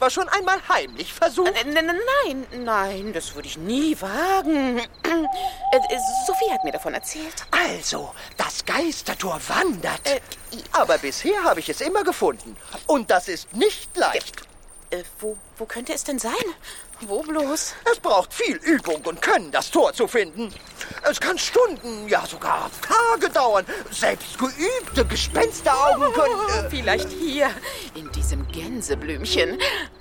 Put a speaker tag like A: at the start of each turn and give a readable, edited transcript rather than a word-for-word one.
A: etwa schon einmal heimlich versucht?
B: Nein, das würde ich nie wagen. Sophie hat mir davon erzählt.
A: Also, das Geistertor wandert. Aber bisher habe ich es immer gefunden. Und das ist nicht leicht.
B: Wo könnte es denn sein? Wo bloß?
A: Es braucht viel Übung und Können, das Tor zu finden. Es kann Stunden, ja sogar Tage dauern. Selbst geübte Gespensteraugen können...
B: Vielleicht hier, in diesem Gänseblümchen.